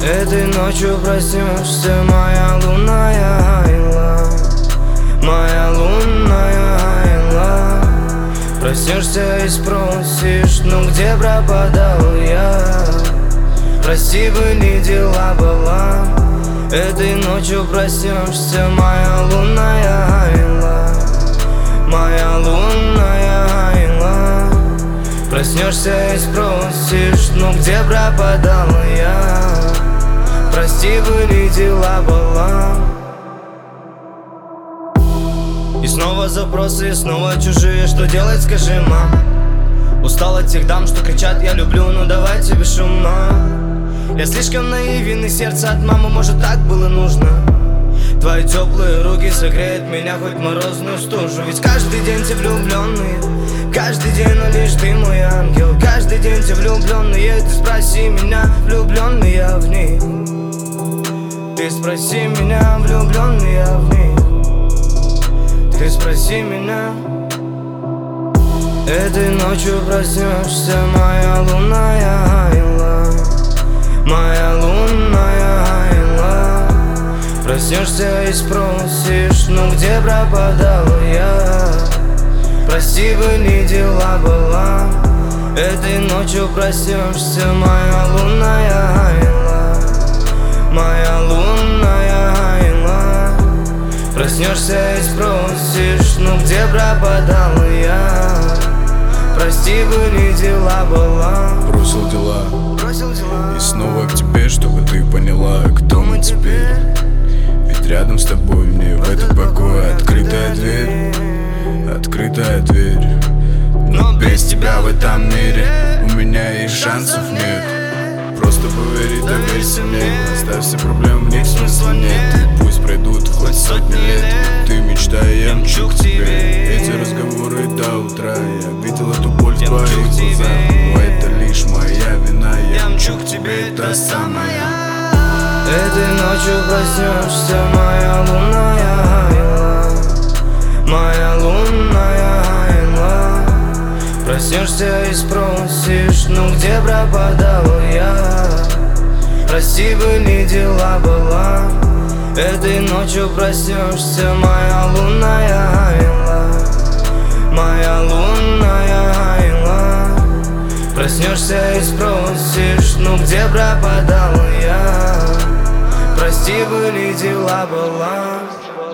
Этой ночью проснешься, моя лунная айла, моя лунная айла. Проснешься и спросишь, ну где пропадал я? Прости, были дела, была. Этой ночью проснешься, моя лунная айла, моя лунная айла. Проснешься и спросишь, ну где пропадал я? Прости, были дела, была. И снова запросы, и снова чужие. Что делать, скажи, мам? Устал от тех дам, что кричат я люблю, ну давайте без шума. Я слишком наивен, и сердце от мамы, может так было нужно. Твои теплые руки согреют меня хоть в морозную стужу. Ведь каждый день те влюбленные, каждый день, но лишь ты мой ангел. Каждый день те влюбленные, ты спроси меня, влюбленный я в них. Ты спроси меня, влюбленный я в них. Ты спроси меня. Этой ночью проснешься, моя лунная айла, моя лунная айла. Проснешься и спросишь, ну где пропадал я? Прости, были дела, была. Этой ночью проснешься, моя лунная айла, моя лунная айла. Проснешься и спросишь, ну где пропадал я? Прости, были дела, была. Бросил дела и снова к тебе, чтобы ты поняла, кто мы теперь. Ведь рядом с тобой мне в этот покой открытая дверь, открытая дверь. Но без тебя в этом мире у меня и шансов нет. Просто поверь и доверься мне. Оставь все проблемы, в них смысла нет. И пусть пройдут хоть сотни лет, ты мечтай, я мчу к тебе. Эти разговоры до утра, я видел эту боль в твоих глазах. Но это лишь моя вина, я мчу к тебе, это самое. Этой ночью проснешься, моя лунная айла, моя лунная айла. Проснешься и спросишь, ну где пропадал я? Прости, были дела, была. Этой ночью проснешься, моя лунная айла, моя лунная айла. Проснешься и спросишь, ну где пропадал я? Прости, были дела, была.